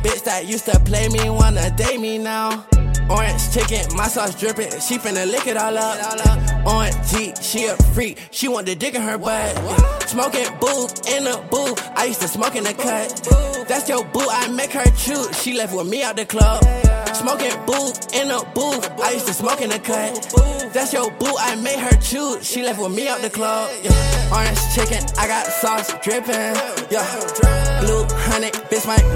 bitch that used to play me wanna date me now. Orange chicken, my sauce dripping, she finna lick it all up. Orange G, she a freak, she want the dick in her butt. Smoking boo in the boo, I used to smoke in the cut. That's your boo, I make her choose, she left with me out the club. Smoking boo in the boo, I used to smoke in the cut. That's your boo, I made her choose, she left with me out the club. Orange chicken, I got sauce dripping. Blue honey, bitch, my